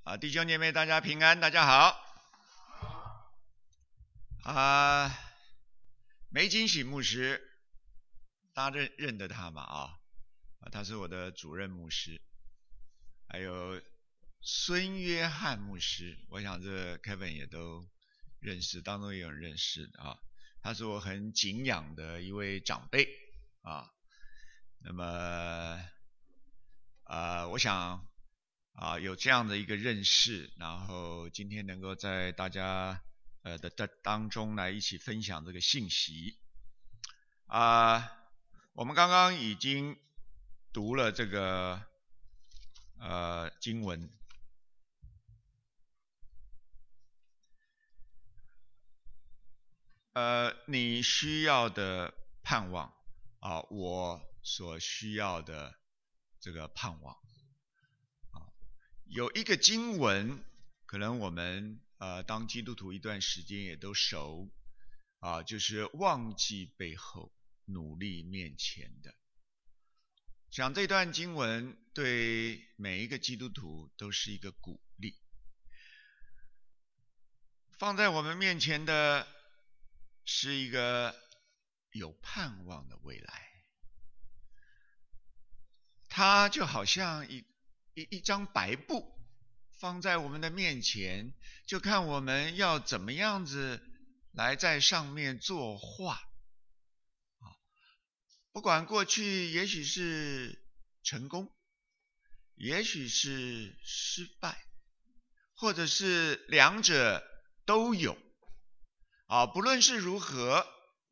弟兄姐妹大家平安，大家好。梅金喜牧师，大家认得他吗？他是我的主任牧师。还有孙约翰牧师，我想这 Kevin 也都认识，当中也有人认识的他是我很敬仰的一位长辈那么我想有这样的一个认识，然后今天能够在大家的当中来一起分享这个信息我们刚刚已经读了这个经文，你需要的盼望我所需要的这个盼望有一个经文，可能我们当基督徒一段时间也都熟就是忘记背后，努力面前的。想这段经文对每一个基督徒都是一个鼓励。放在我们面前的是一个有盼望的未来，它就好像一张白布放在我们的面前，就看我们要怎么样子来在上面作画不管过去也许是成功，也许是失败，或者是两者都有不论是如何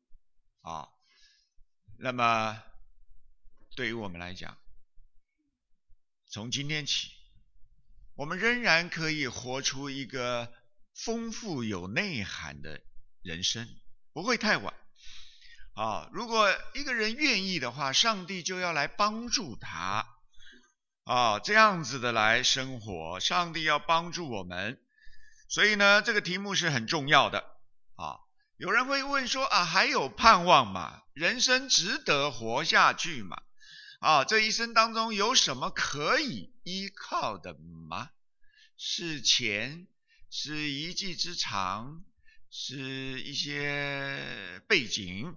那么对于我们来讲，从今天起，我们仍然可以活出一个丰富有内涵的人生，不会太晚如果一个人愿意的话，上帝就要来帮助他这样子的来生活，上帝要帮助我们。所以呢，这个题目是很重要的有人会问说还有盼望吗？人生值得活下去吗？这一生当中有什么可以依靠的吗？是钱，是一技之长，是一些背景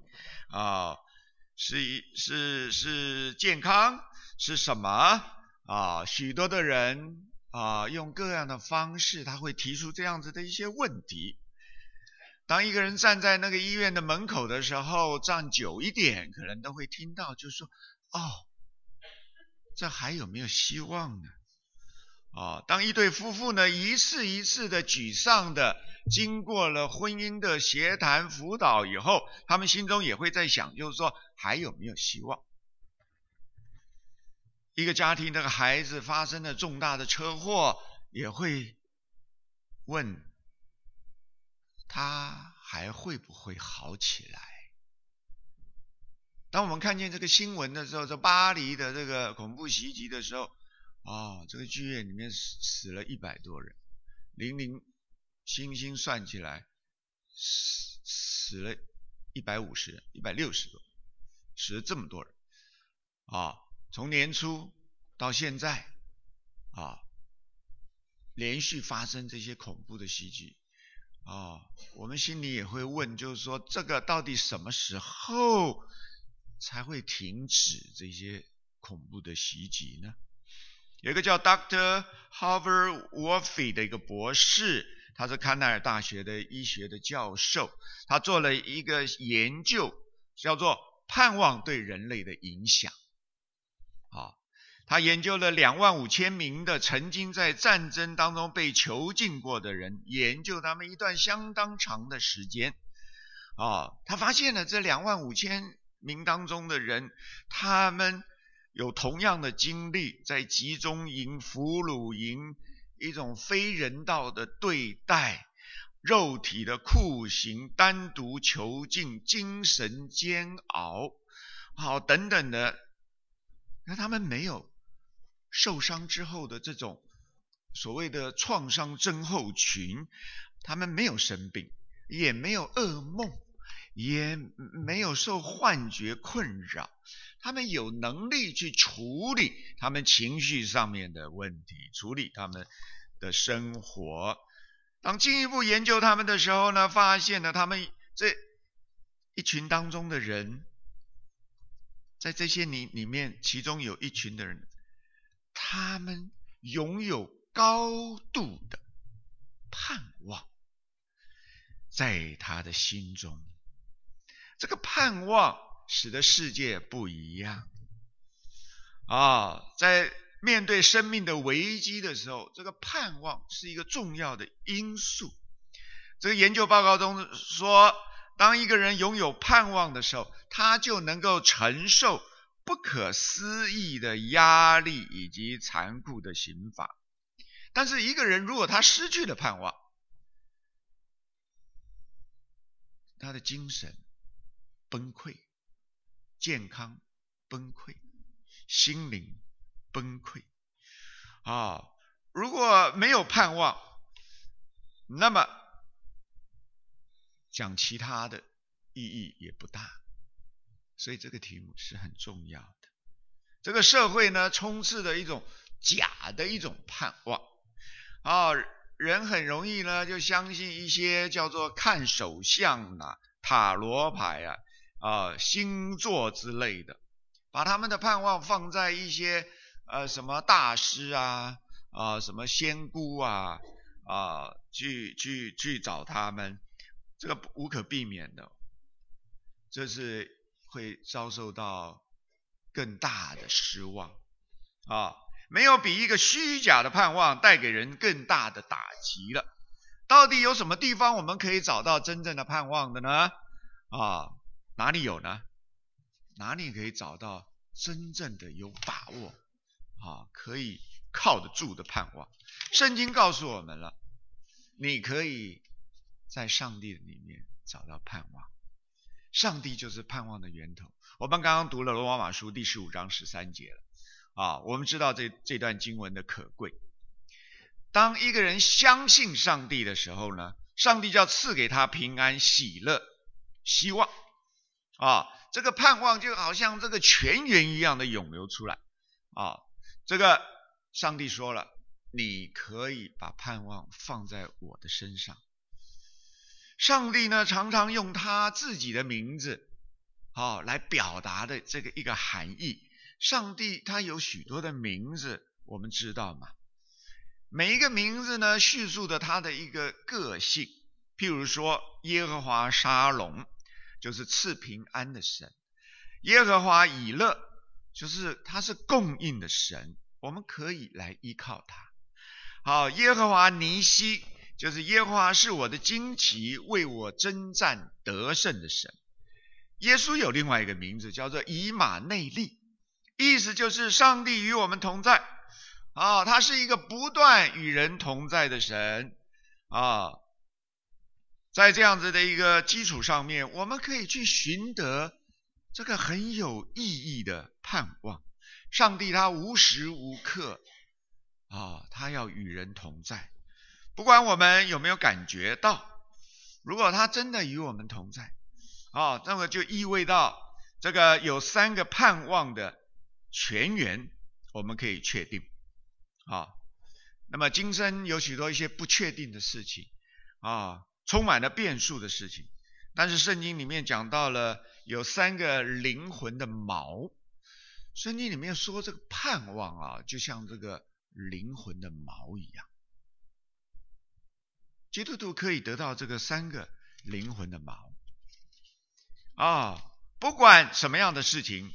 是健康，是什么许多的人用各样的方式，他会提出这样子的一些问题。当一个人站在那个医院的门口的时候，站久一点，可能都会听到就说这还有没有希望呢当一对夫妇呢一次一次的沮丧的经过了婚姻的协谈辅导以后，他们心中也会在想，就是说还有没有希望。一个家庭的孩子发生了重大的车祸，也会问他还会不会好起来。当我们看见这个新闻的时候，在巴黎的这个恐怖袭击的时候这个剧院里面死了100多人，零零星星算起来死了150人，160多人，死了这么多人从年初到现在连续发生这些恐怖的袭击我们心里也会问，就是说这个到底什么时候才会停止这些恐怖的袭击呢？有一个叫 Dr. Howard Wolfe 的一个博士，他是康奈尔大学的医学的教授，他做了一个研究，叫做盼望对人类的影响他研究了25000名的曾经在战争当中被囚禁过的人，研究他们一段相当长的时间他发现了这25000名当中的人，他们有同样的经历，在集中营、俘虏营一种非人道的对待，肉体的酷刑，单独囚禁，精神煎熬等等的。那他们没有受伤之后的这种所谓的创伤症候群，他们没有生病，也没有噩梦，也没有受幻觉困扰，他们有能力去处理他们情绪上面的问题，处理他们的生活。当进一步研究他们的时候呢，发现了他们这一群当中的人，在这些里面，其中有一群的人，他们拥有高度的盼望，在他的心中，这个盼望使得世界不一样在面对生命的危机的时候，这个盼望是一个重要的因素。这个研究报告中说，当一个人拥有盼望的时候，他就能够承受不可思议的压力以及残酷的刑罚。但是一个人如果他失去了盼望，他的精神崩溃，健康崩溃，心灵崩溃如果没有盼望，那么讲其他的意义也不大。所以这个题目是很重要的。这个社会呢，充斥着一种假的一种盼望人很容易呢就相信一些叫做看手相塔罗牌星座之类的，把他们的盼望放在一些什么大师什么仙姑去找他们，这个无可避免的，这是会遭受到更大的失望没有比一个虚假的盼望带给人更大的打击了。到底有什么地方我们可以找到真正的盼望的呢？哪里有呢？哪里可以找到真正的有把握可以靠得住的盼望？圣经告诉我们了，你可以在上帝里面找到盼望。上帝就是盼望的源头。我们刚刚读了罗马书第15章13节了我们知道这段经文的可贵。当一个人相信上帝的时候呢，上帝就要赐给他平安、喜乐、希望这个盼望就好像这个泉源一样的涌流出来这个上帝说了，你可以把盼望放在我的身上。上帝呢，常常用他自己的名字来表达的这个一个含义。上帝他有许多的名字，我们知道吗？每一个名字呢，叙述的他的一个个性。譬如说耶和华沙龙，就是赐平安的神；耶和华以勒，就是他是供应的神，我们可以来依靠他。耶和华尼西，就是耶和华是我的旌旗，为我征战得胜的神。耶稣有另外一个名字叫做以马内利，意思就是上帝与我们同在他是一个不断与人同在的神在这样子的一个基础上面，我们可以去寻得这个很有意义的盼望。上帝他无时无刻他要与人同在，不管我们有没有感觉到，如果他真的与我们同在那么就意味到这个有3个盼望的泉源我们可以确定那么今生有许多一些不确定的事情充满了变数的事情，但是圣经里面讲到了有3个灵魂的锚。圣经里面说这个盼望就像这个灵魂的锚一样，基督徒可以得到这个3个灵魂的锚不管什么样的事情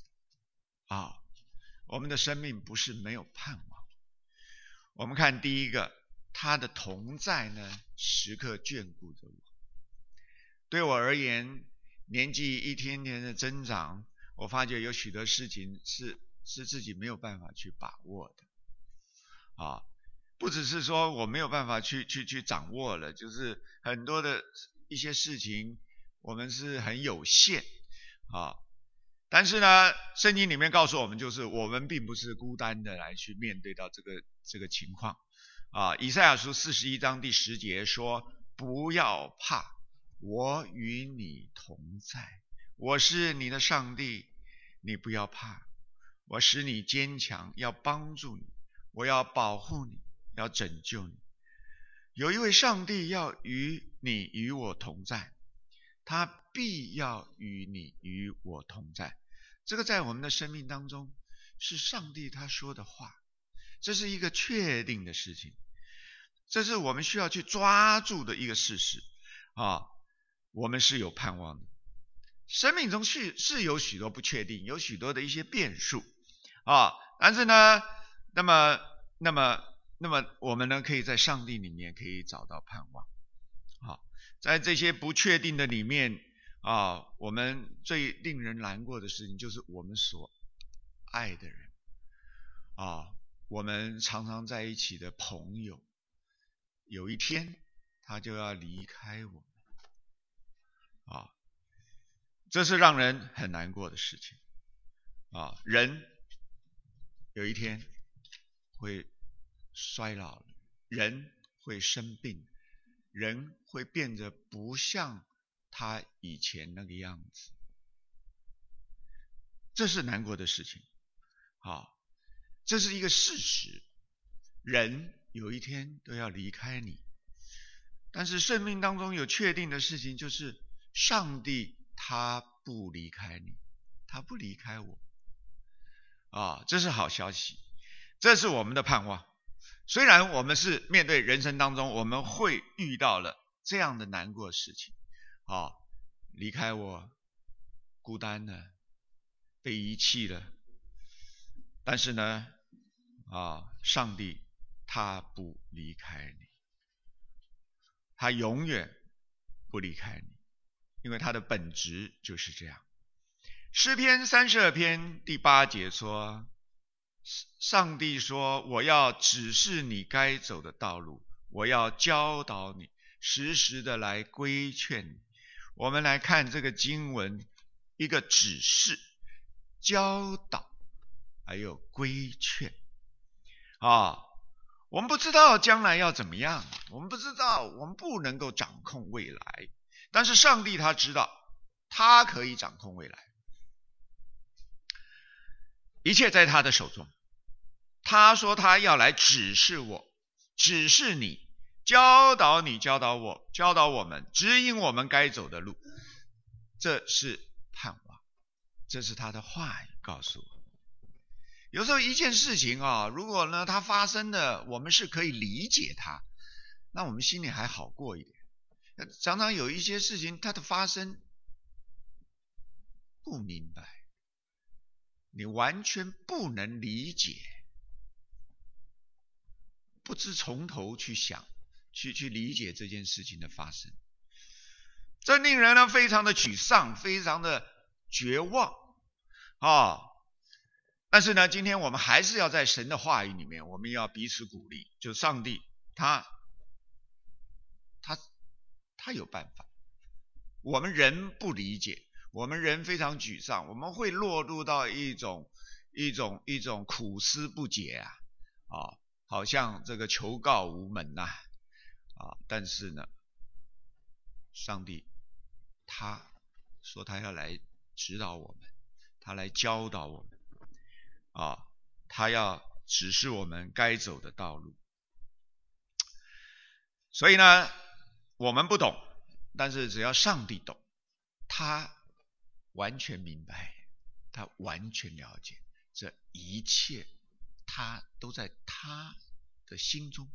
我们的生命不是没有盼望。我们看第一个，他的同在呢，时刻眷顾着我。对我而言，年纪一天天的增长，我发觉有许多事情是自己没有办法去把握的不只是说我没有办法去掌握了，就是很多的一些事情我们是很有限但是呢，圣经里面告诉我们，就是我们并不是孤单的来去面对到这个情况以赛亚书41章第10节说，不要怕，我与你同在，我是你的上帝，你不要怕，我使你坚强，要帮助你，我要保护你， 要拯救你。有一位上帝要与你与我同在，他必要与你与我同在。这个在我们的生命当中是上帝他说的话，这是一个确定的事情，这是我们需要去抓住的一个事实啊。我们是有盼望的，生命中是有许多不确定，有许多的一些变数啊，但是呢，那么我们呢，可以在上帝里面可以找到盼望。好，在这些不确定的里面啊，我们最令人难过的事情就是我们所爱的人啊，我们常常在一起的朋友，有一天他就要离开我们啊，这是让人很难过的事情啊。人有一天会衰老了，人会生病，人会变得不像他以前那个样子，这是难过的事情啊，这是一个事实，人有一天都要离开你。但是生命当中有确定的事情，就是上帝他不离开你，他不离开我啊，这是好消息，这是我们的盼望。虽然我们是面对人生当中我们会遇到了这样的难过的事情啊，离开我，孤单了，被遗弃了，但是呢上帝他不离开你，他永远不离开你，因为他的本质就是这样。诗篇32篇第8节说，上帝说，我要指示你该走的道路，我要教导你，时时的来规劝你。我们来看这个经文，一个指示、教导还有规劝啊。我们不知道将来要怎么样，我们不知道，我们不能够掌控未来，但是上帝他知道，他可以掌控未来，一切在他的手中。他说他要来指示我，指示你，教导你，教导我，教导我们，指引我们该走的路。这是盼望，这是他的话语告诉我。有时候一件事情如果呢它发生的我们是可以理解它，那我们心里还好过一点。常常有一些事情它的发生不明白，你完全不能理解，不知从头去想，去理解这件事情的发生，这令人呢非常的沮丧，非常的绝望但是呢，今天我们还是要在神的话语里面，我们要彼此鼓励，就上帝他有办法。我们人不理解，我们人非常沮丧，我们会落入到一种苦思不解好像这个求告无门但是呢，上帝他说他要来指导我们，他来教导我们他要指示我们该走的道路。所以呢，我们不懂，但是只要上帝懂，他完全明白，他完全了解，这一切他都在他的心中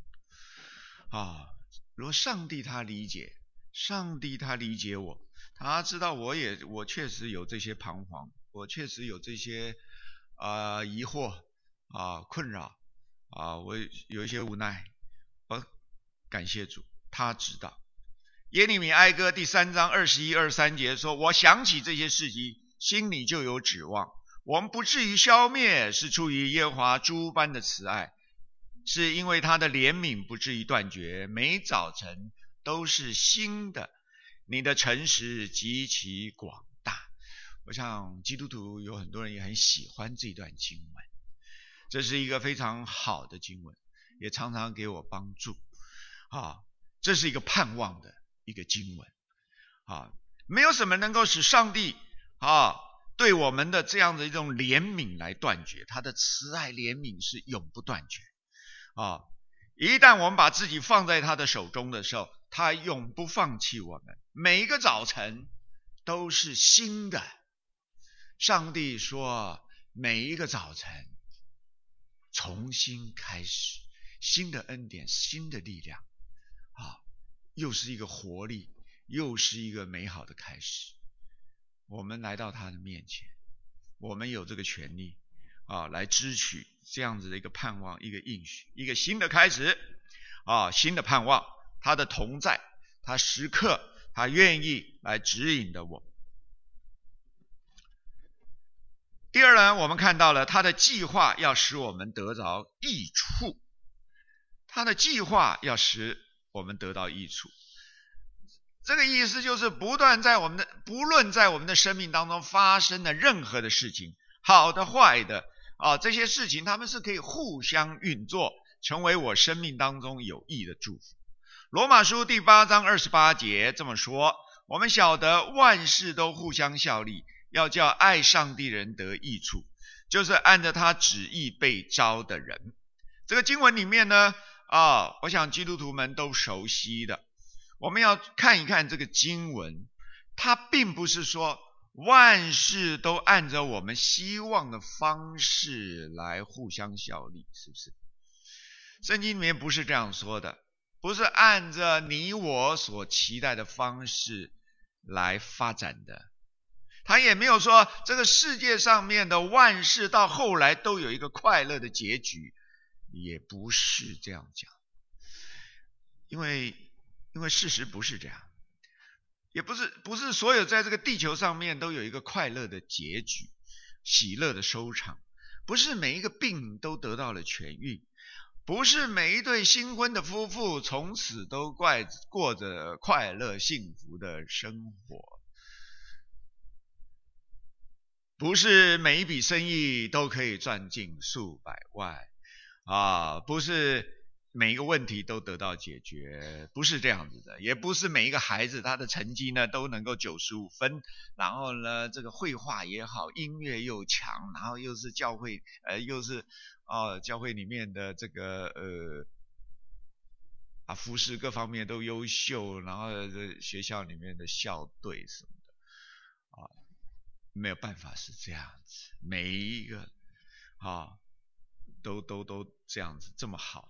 如果上帝他理解，上帝他理解我，他知道我确实有这些彷徨，我确实有这些疑惑困扰我有一些无奈，感谢主，他知道。耶利米哀歌第3章21、23节说，我想起这些事情，心里就有指望。我们不至于消灭，是出于耶和华诸般的慈爱，是因为他的怜悯不至于断绝，每早晨都是新的，你的诚实极其广大。我想基督徒有很多人也很喜欢这段经文，这是一个非常好的经文，也常常给我帮助这是一个盼望的一个经文没有什么能够使上帝对我们的这样的一种怜悯来断绝，他的慈爱怜悯是永不断绝一旦我们把自己放在他的手中的时候，他永不放弃我们。每一个早晨都是新的。上帝说，每一个早晨重新开始，新的恩典，新的力量又是一个活力，又是一个美好的开始。我们来到他的面前，我们有这个权利来支取这样子的一个盼望，一个应许，一个新的开始新的盼望。他的同在，他时刻，他愿意来指引的我。第二呢，我们看到了他的计划要使我们得着益处，他的计划要使我们得到益处。这个意思就是不论在我们的生命当中发生的任何的事情，好的坏的这些事情他们是可以互相运作，成为我生命当中有益的祝福。罗马书第8章28节这么说，我们晓得万事都互相效力，要叫爱上帝人得益处，就是按着他旨意被召的人。这个经文里面呢我想基督徒们都熟悉的。我们要看一看这个经文，它并不是说万事都按照我们希望的方式来互相效力，是不是？圣经里面不是这样说的，不是按照你我所期待的方式来发展的。他也没有说这个世界上面的万事到后来都有一个快乐的结局，也不是这样讲。因为事实不是这样，也不是所有在这个地球上面都有一个快乐的结局，喜乐的收场。不是每一个病都得到了痊愈，不是每一对新婚的夫妇从此都过着快乐幸福的生活，不是每一笔生意都可以赚进数百万不是每一个问题都得到解决，不是这样子的。也不是每一个孩子他的成绩呢都能够95分，然后呢这个绘画也好，音乐又强，然后又是教会教会里面的这个服饰各方面都优秀，然后学校里面的校队什么的没有办法是这样子，每一个都这样子这么好。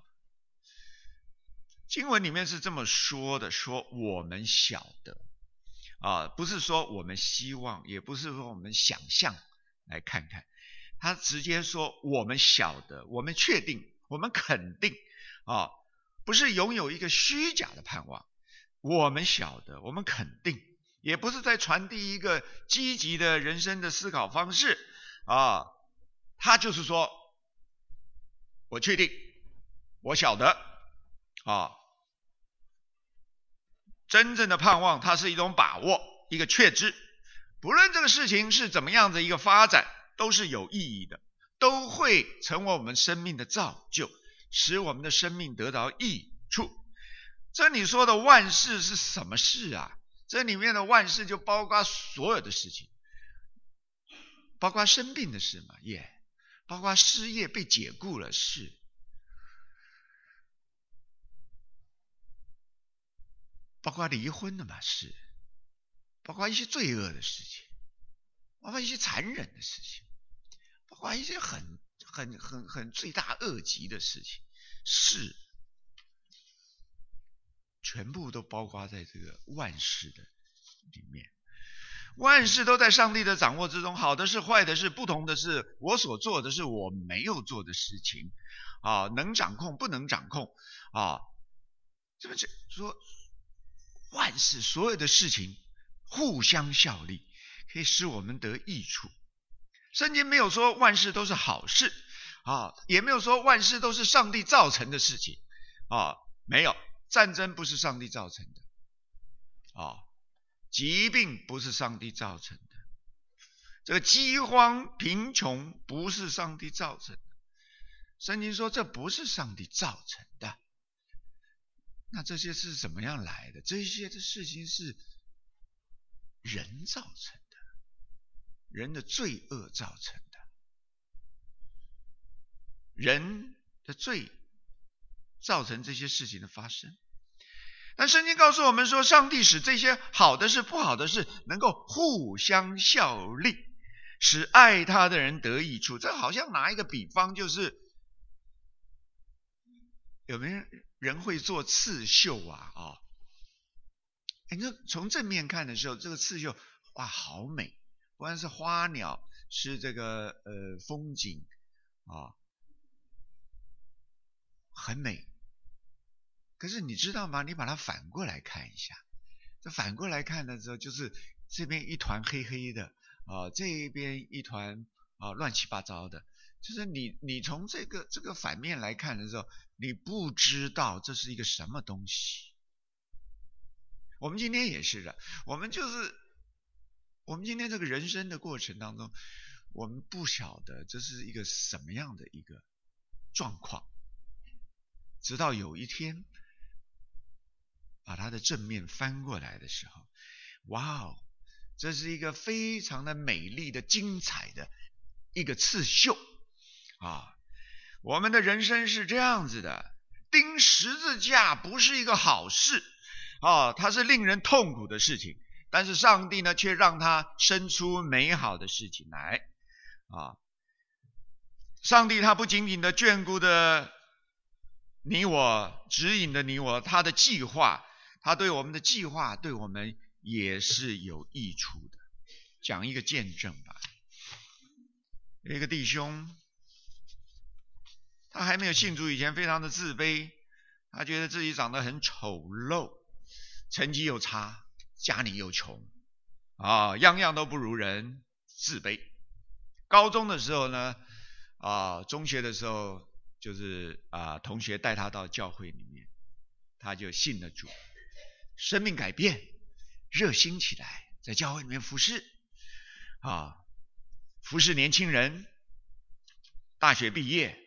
经文里面是这么说的，说我们晓得不是说我们希望，也不是说我们想象，来看看，他直接说我们晓得，我们确定，我们肯定不是拥有一个虚假的盼望，我们晓得，我们肯定，也不是在传递一个积极的人生的思考方式他就是说我确定，我晓得真正的盼望它是一种把握，一个确知，不论这个事情是怎么样的一个发展，都是有意义的，都会成为我们生命的造就，使我们的生命得到益处。这里说的万事是什么事啊？这里面的万事就包括所有的事情，包括生病的事嘛，包括失业被解雇了事，包括离婚的嘛事，包括一些罪恶的事情，包括一些残忍的事情，包括一些很罪大恶极的事情，是全部都包括在这个万事的里面。万事都在上帝的掌握之中，好的是坏的是，不同的是我所做的是我没有做的事情能掌控不能掌控这么说万事所有的事情互相效力，可以使我们得益处。圣经没有说万事都是好事也没有说万事都是上帝造成的事情没有，战争不是上帝造成的疾病不是上帝造成的，这个饥荒贫穷不是上帝造成的。圣经说这不是上帝造成的，那这些是怎么样来的？这些的事情是人造成的，人的罪恶造成的，人的罪造成这些事情的发生。但圣经告诉我们说，上帝使这些好的事、不好的事能够互相效力，使爱他的人得益处。这好像拿一个比方，就是有没有人会做刺绣啊？那从正面看的时候，这个刺绣哇，好美，不管是花鸟，是这个风景很美。可是你知道吗？你把它反过来看一下，这反过来看的时候，就是这边一团黑黑的这边一团乱七八糟的，就是你从这个反面来看的时候，你不知道这是一个什么东西。我们今天也是的，我们今天这个人生的过程当中，我们不晓得这是一个什么样的一个状况，直到有一天把它的正面翻过来的时候，哇哦，这是一个非常的美丽的精彩的一个刺绣我们的人生是这样子的，钉十字架不是一个好事它是令人痛苦的事情，但是上帝呢却让它生出美好的事情来上帝他不仅仅的眷顾的你我，指引的你我，他的计划，他对我们的计划对我们也是有益处的。讲一个见证吧，有一个弟兄，他还没有信主以前非常的自卑，他觉得自己长得很丑陋，成绩又差，家里又穷样样都不如人，自卑。高中的时候呢中学的时候就是同学带他到教会里面，他就信了主，生命改变，热心起来，在教会里面服侍服侍年轻人，大学毕业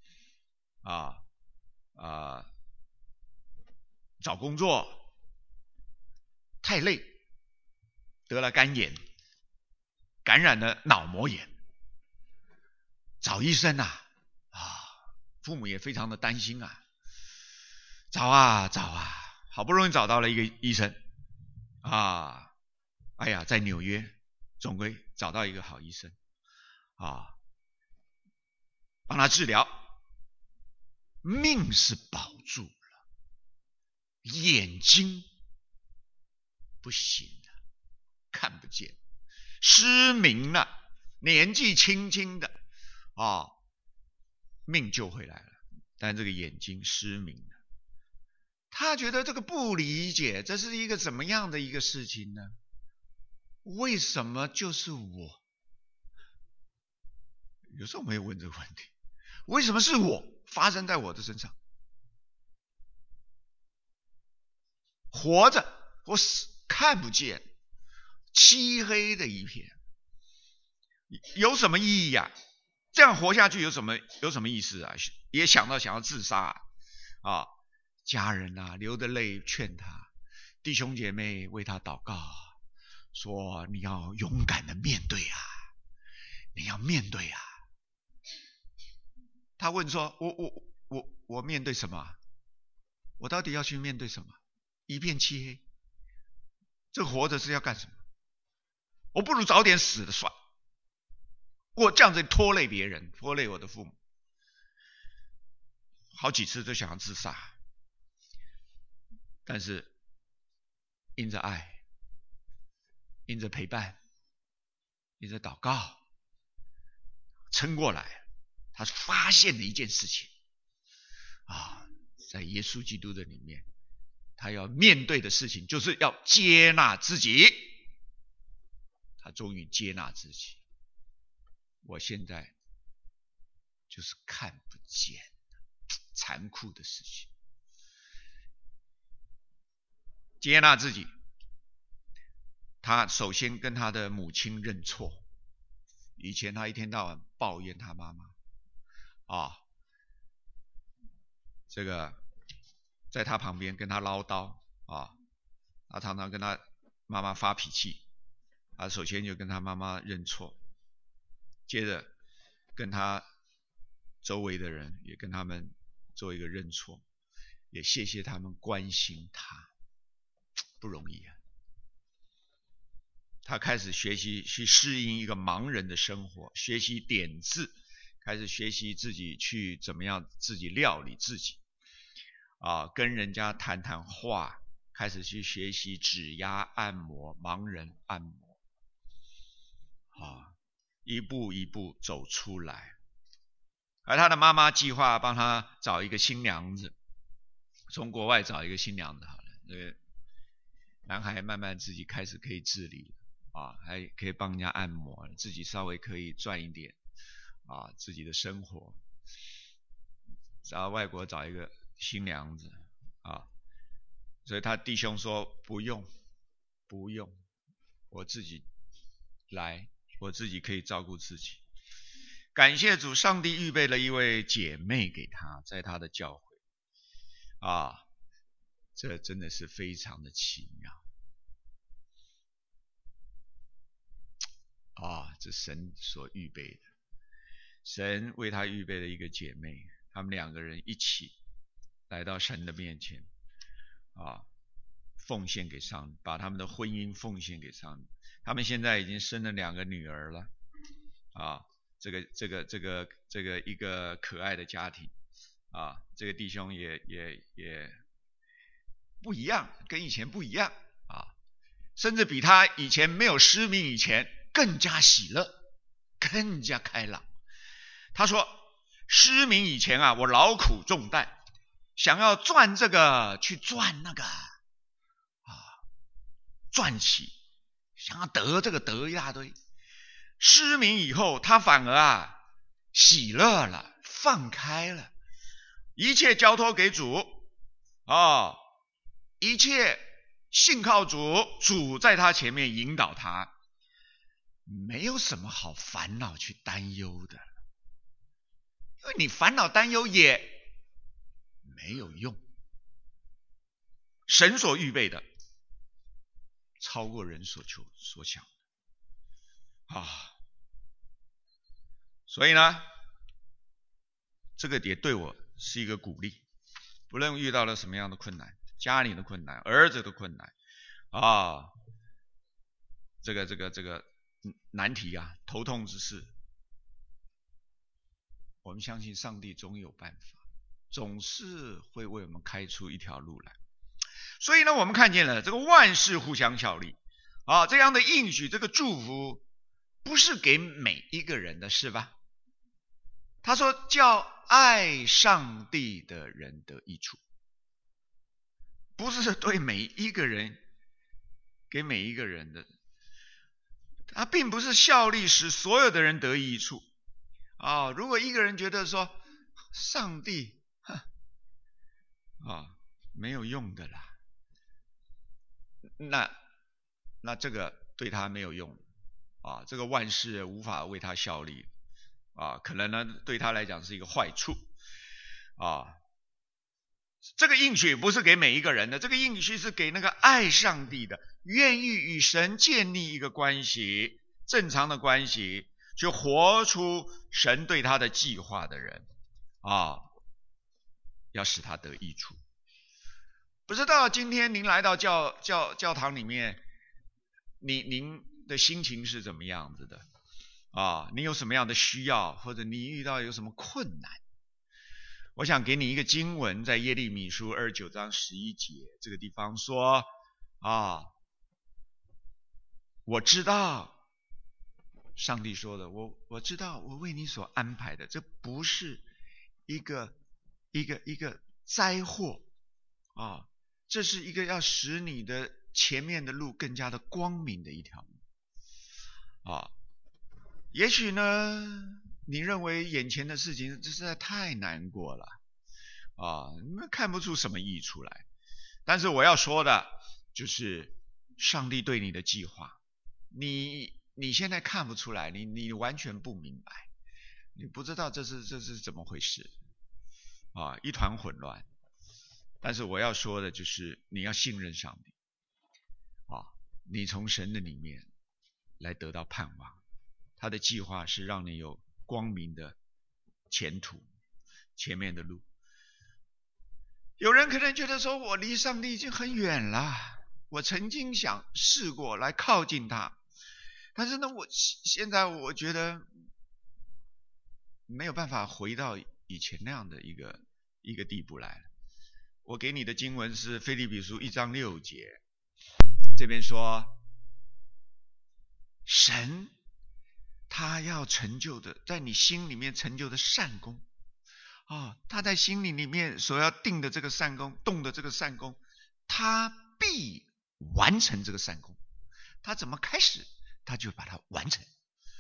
找工作太累，得了肝炎，感染了脑膜炎，找医生父母也非常的担心找啊，好不容易找到了一个医生哎呀，在纽约总归找到一个好医生帮他治疗，命是保住了，眼睛不行了，看不见，失明了，年纪轻轻的命救回来了，但这个眼睛失明了。他觉得这个不理解，这是一个怎么样的一个事情呢？为什么就是我？有时候我们也问这个问题，为什么是我发生在我的身上？活着或死看不见，漆黑的一片，有什么意义这样活下去有什么意思也想要自杀家人流着泪劝他，弟兄姐妹为他祷告，说你要勇敢的面对你要面对他问说我面对什么？我到底要去面对什么？一片漆黑，这活着是要干什么？我不如早点死了算，我这样子拖累别人，拖累我的父母，好几次都想要自杀，但是因着爱，因着陪伴，因着祷告，撑过来。他发现了一件事情在耶稣基督的里面，他要面对的事情就是要接纳自己。他终于接纳自己，我现在就是看不见，残酷的事情。接纳自己，他首先跟他的母亲认错。以前他一天到晚抱怨他妈妈这个在他旁边跟他唠叨他常常跟他妈妈发脾气，他首先就跟他妈妈认错，接着跟他周围的人也跟他们做一个认错。 也谢谢他们关心他，不容易啊。他开始学习去适应一个盲人的生活，学习点字，开始学习自己去怎么样自己料理自己跟人家谈谈话，开始去学习指压按摩，盲人按摩一步一步走出来。而他的妈妈计划帮他找一个新娘子，从国外找一个新娘子好了。这个男孩慢慢自己开始可以自理还可以帮人家按摩，自己稍微可以赚一点自己的生活。找外国找一个新娘子所以他弟兄说不用，我自己来，我自己可以照顾自己。感谢主，上帝预备了一位姐妹给他，在他的教会这真的是非常的奇妙这神所预备的，神为他预备了一个姐妹，他们两个人一起来到神的面前奉献给上帝，把他们的婚姻奉献给上帝。他们现在已经生了2个女儿了这个一个可爱的家庭这个弟兄也不一样，跟以前不一样甚至比他以前没有失明以前更加喜乐，更加开朗。他说失明以前我劳苦重担，想要赚这个去赚那个赚起，想要得这个得一大堆。失明以后他反而喜乐了，放开了，一切交托给主一切信靠主，主在他前面引导他，没有什么好烦恼去担忧的，因为你烦恼担忧也没有用。神所预备的超过人所求所想所以呢，这个也对我是一个鼓励。不论遇到了什么样的困难，家里的困难，儿子的困难这个难题头痛之事，我们相信上帝总有办法，总是会为我们开出一条路来。所以呢，我们看见了这个万事互相效力这样的应许，这个祝福不是给每一个人的，是吧？他说叫爱上帝的人得益处，不是对每一个人给每一个人的，他并不是效力使所有的人得益处如果一个人觉得说上帝没有用的啦，那这个对他没有用这个万事无法为他效力可能呢对他来讲是一个坏处这个应许不是给每一个人的，这个应许是给那个爱上帝的，愿意与神建立一个关系，正常的关系，去活出神对他的计划的人要使他得益处。不知道今天您来到教堂里面，您的心情是怎么样子的你有什么样的需要，或者你遇到有什么困难？我想给你一个经文，在耶利米书29章11节这个地方说我知道，上帝说的，我知道我为你所安排的，这不是一个灾祸这是一个要使你的前面的路更加的光明的一条路也许呢你认为眼前的事情实在太难过了你们看不出什么益出来，但是我要说的就是上帝对你的计划，你现在看不出来，你完全不明白，你不知道这是怎么回事一团混乱。但是我要说的就是你要信任上帝你从神的里面来得到盼望，他的计划是让你有光明的前途，前面的路有人可能觉得说，我离上帝已经很远了，我曾经想试过来靠近他，但是呢，现在我觉得没有办法回到以前那样的一个地步来了。我给你的经文是腓立比书1章6节，这边说，神他要成就的，在你心里面成就的善功他在心里面所要定的这个善功，动的这个善功，他必完成这个善功。他怎么开始，他就把它完成。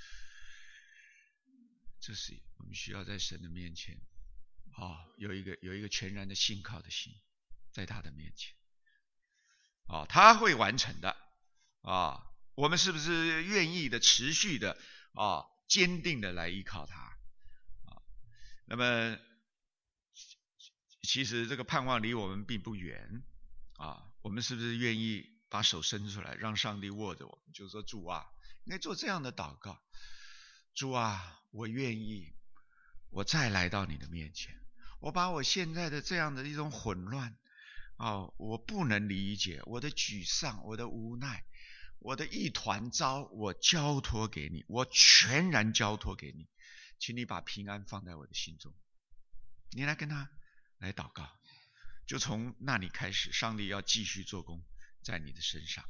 这是我们需要在神的面前有一个全然的信靠的心，在他的面前他会完成的我们是不是愿意的、持续的坚定的来依靠他那么其实这个盼望离我们并不远我们是不是愿意把手伸出来，让上帝握着我们，就说主啊，应该做这样的祷告，主啊，我愿意，我再来到你的面前，我把我现在的这样的一种混乱我不能理解，我的沮丧，我的无奈，我的一团糟，我交托给你，我全然交托给你，请你把平安放在我的心中。你来跟他来祷告，就从那里开始，上帝要继续做工在你的身上。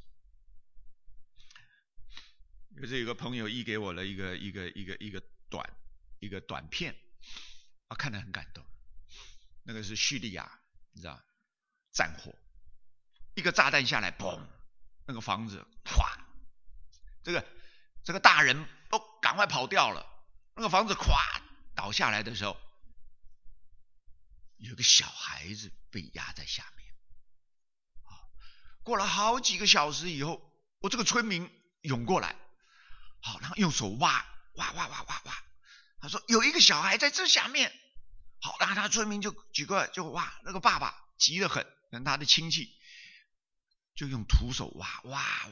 有个朋友译给我了一个短片看得很感动。那个是叙利亚，你知道战火，一个炸弹下来，砰，那个房子咵，这个大人都赶快跑掉了，那个房子咵倒下来的时候，有个小孩子被压在下面过了好几个小时以后，这个村民涌过来然后用手挖，他说有一个小孩在这下面然后他村民就举过来就挖，那个爸爸急得很，跟他的亲戚就用徒手挖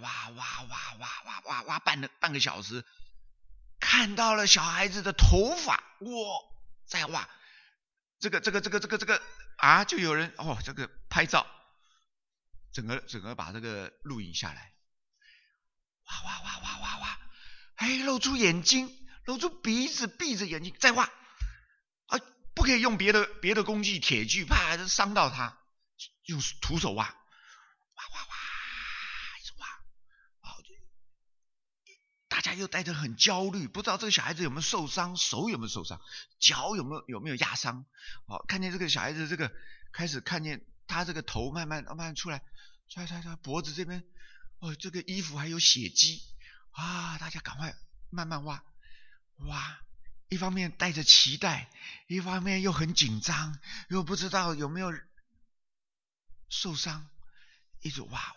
半个小时，看到了小孩子的头发，再挖，这个就有人这个拍照，整个把这个录影下来，露出眼睛，露出鼻子，闭着眼睛再挖不可以用别的工具，铁锯，怕伤到他，用徒手挖，一直挖大家又带着很焦虑，不知道这个小孩子有没有受伤，手有没有受伤，脚有没有压伤看见这个小孩子开始看见他这个头慢慢出来，脖子这边这个衣服还有血迹大家赶快慢慢挖，一方面带着期待，一方面又很紧张，又不知道有没有受伤，一直挖，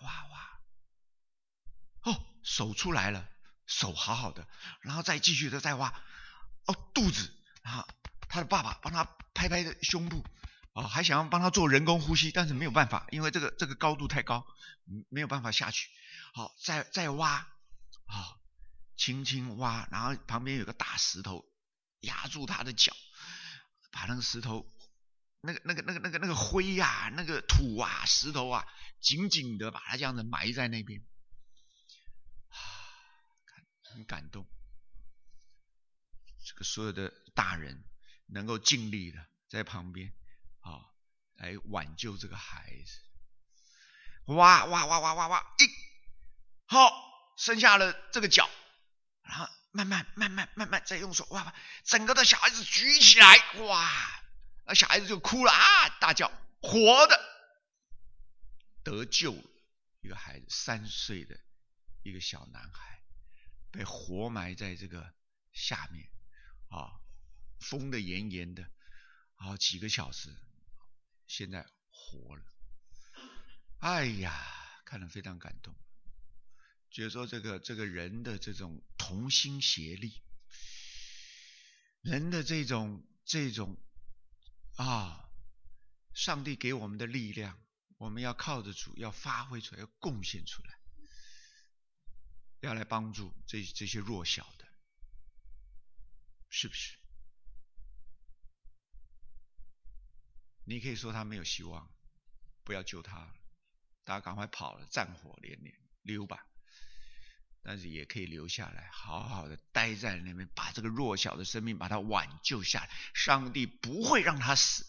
手出来了，手好好的，然后再继续的再挖肚子，然后他的爸爸帮他拍的胸部还想要帮他做人工呼吸，但是没有办法，因为这个高度太高，没有办法下去再挖轻轻挖，然后旁边有个大石头压住他的脚，把那个石头那个灰那个土石头紧紧的把它这样子埋在那边很感动。这个所有的大人能够尽力的在旁边来挽救这个孩子，挖，剩下了这个脚，然后慢慢再用手整个的小孩子举起来，那小孩子就哭了大叫，活的得救了。一个孩子3岁的一个小男孩被活埋在这个下面封得严严的几个小时，现在活了。哎呀，看得非常感动，觉得说这个人的这种同心协力，人的这种上帝给我们的力量，我们要靠着主，要发挥出来，要贡献出来，要来帮助这些弱小的，是不是？你可以说他没有希望， 不要救他了，大家赶快跑了，战火连连，溜吧。但是也可以留下来，好好的待在那边，把这个弱小的生命把它挽救下来。上帝不会让他死，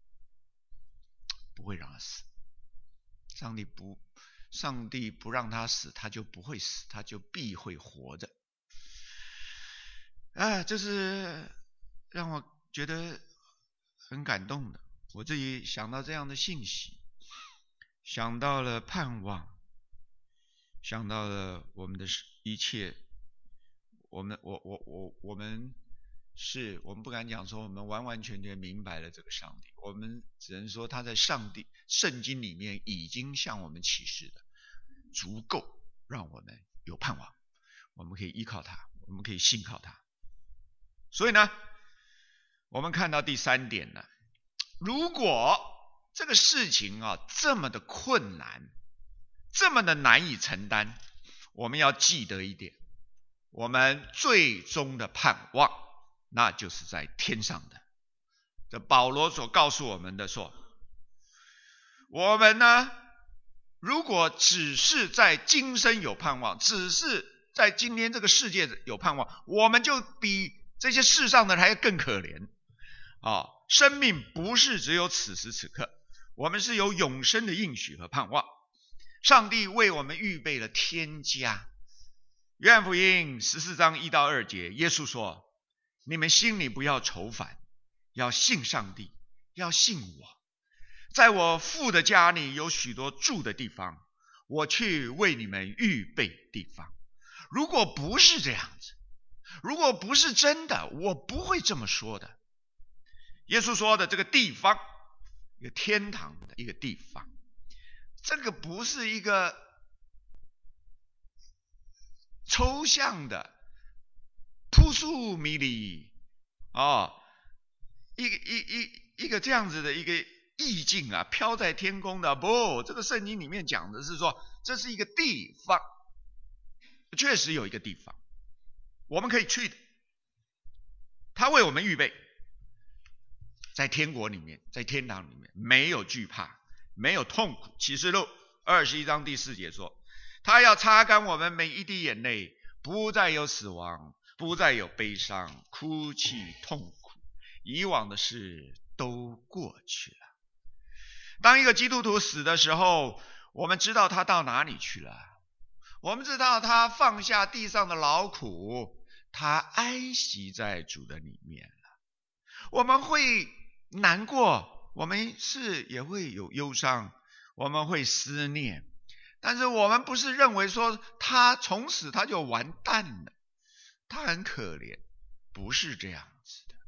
不会让他死。上帝不让他死，他就不会死，他就必会活着。这是让我觉得很感动的。我自己想到这样的信息，想到了盼望，想到了我们的一切，我们不敢讲说我们完完全全明白了这个上帝，我们只能说他在圣经里面已经向我们启示的足够让我们有盼望，我们可以依靠他，我们可以信靠他。所以呢，我们看到第3点呢，如果这个事情这么的困难，这么的难以承担，我们要记得一点，我们最终的盼望那就是在天上的。这保罗所告诉我们的说，我们呢，如果只是在今生有盼望，只是在今天这个世界有盼望，我们就比这些世上的人还更可怜。生命不是只有此时此刻，我们是有永生的应许和盼望。上帝为我们预备了天家。约翰福音14章1到2节，耶稣说，你们心里不要愁烦，要信上帝，要信我。在我父的家里有许多住的地方，我去为你们预备地方。如果不是这样子，如果不是真的，我不会这么说的。耶稣说的这个地方，一个天堂的一个地方，这个不是一个抽象的扑朔迷离一个这样子的一个意境飘在天空的。不，这个圣经里面讲的是说，这是一个地方，确实有一个地方我们可以去的，他为我们预备，在天国里面，在天堂里面没有惧怕，没有痛苦。启示录21章第4节说，他要擦干我们每一滴眼泪，不再有死亡，不再有悲伤、哭泣、痛苦，以往的事都过去了。当一个基督徒死的时候，我们知道他到哪里去了，我们知道他放下地上的劳苦，他安息在主的里面了。我们会难过，我们也会有忧伤，我们会思念，但是我们不是认为说他从此他就完蛋了，他很可怜，不是这样子的。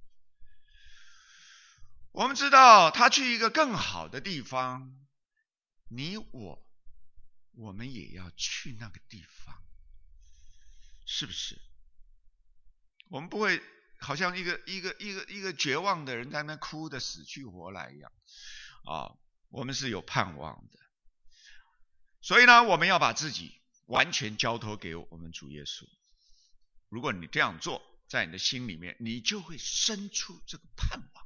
我们知道他去一个更好的地方，你我们也要去那个地方，是不是？我们不会好像一个绝望的人在那哭得死去活来一样我们是有盼望的。所以呢，我们要把自己完全交托给我们主耶稣。如果你这样做，在你的心里面，你就会生出这个盼望，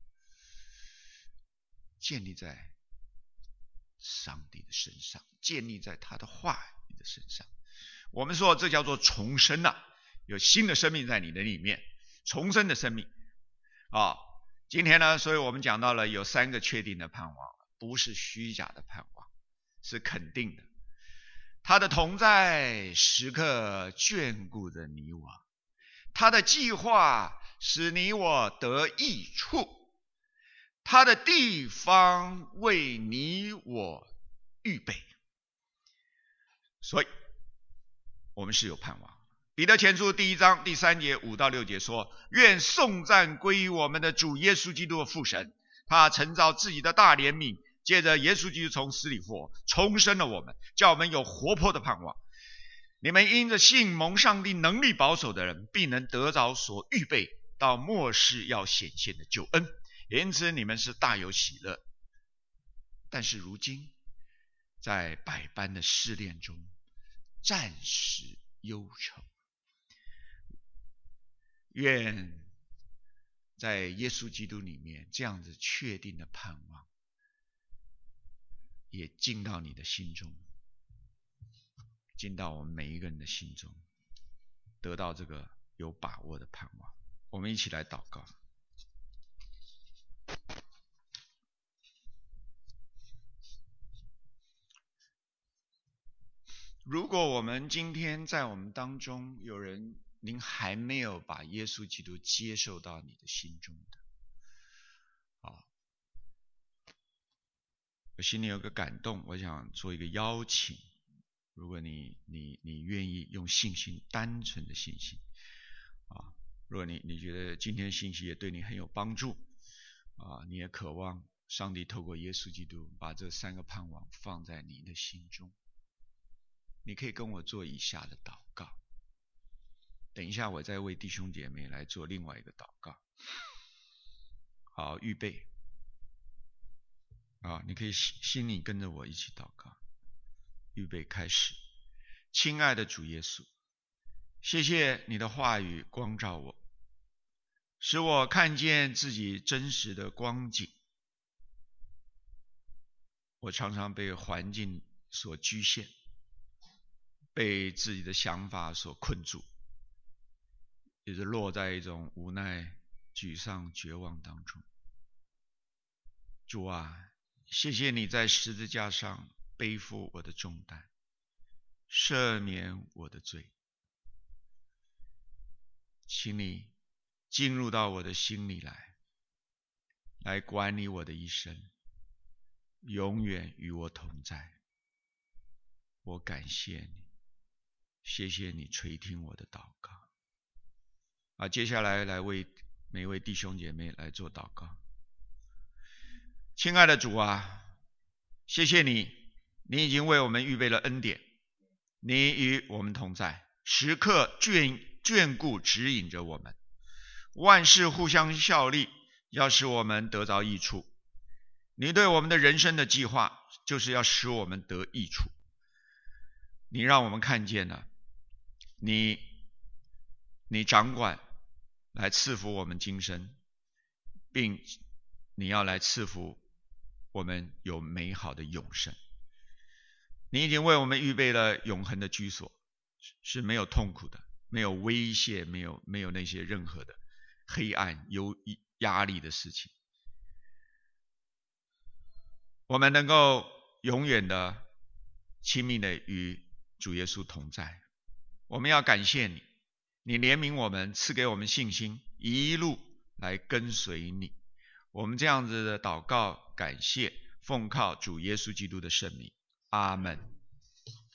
建立在上帝的身上，建立在他的话语的身上。我们说这叫做重生有新的生命在你的里面，重生的生命今天呢，所以我们讲到了有3个确定的盼望，不是虚假的盼望，是肯定的。他的同在时刻眷顾着你我，他的计划使你我得益处，他的地方为你我预备。所以我们是有盼望。彼得前书1章第3节5到6节说，愿颂赞归于我们的主耶稣基督的父神，他曾照自己的大怜悯，借着耶稣基督从死里复活，重生了我们，叫我们有活泼的盼望。你们因着信蒙上帝能力保守的人，必能得着所预备到末世要显现的救恩，因此你们是大有喜乐。但是如今在百般的试炼中暂时忧愁，愿在耶稣基督里面这样子确定的盼望也进到你的心中，进到我们每一个人的心中，得到这个有把握的盼望。我们一起来祷告。如果我们今天在我们当中有人您还没有把耶稣基督接受到你的心中的，我心里有个感动，我想做一个邀请。如果你愿意用信心，单纯的信心如果你觉得今天的信息也对你很有帮助你也渴望上帝透过耶稣基督把这3个盼望放在你的心中，你可以跟我做以下的祷告。等一下我再为弟兄姐妹来做另外一个祷告。好，预备你可以心里跟着我一起祷告。预备开始。亲爱的主耶稣，谢谢你的话语光照我，使我看见自己真实的光景。我常常被环境所局限，被自己的想法所困住，也是落在一种无奈、沮丧、绝望当中。主啊，谢谢你在十字架上背负我的重担，赦免我的罪。请你进入到我的心里来管理我的一生，永远与我同在。我感谢你，谢谢你垂听我的祷告。接下来为每位弟兄姐妹来做祷告。亲爱的主啊，谢谢你，你已经为我们预备了恩典，你与我们同在，时刻眷顾指引着我们，万事互相效力，要使我们得着益处。你对我们的人生的计划，就是要使我们得益处。你让我们看见了，你掌管来赐福我们今生，并你要来赐福我们有美好的永生。你已经为我们预备了永恒的居所，是没有痛苦的，没有威胁，没有那些任何的黑暗、压力的事情。我们能够永远的亲密的与主耶稣同在。我们要感谢你，你怜悯我们，赐给我们信心，一路来跟随你。我们这样子的祷告感谢，奉靠主耶稣基督的圣名，阿们。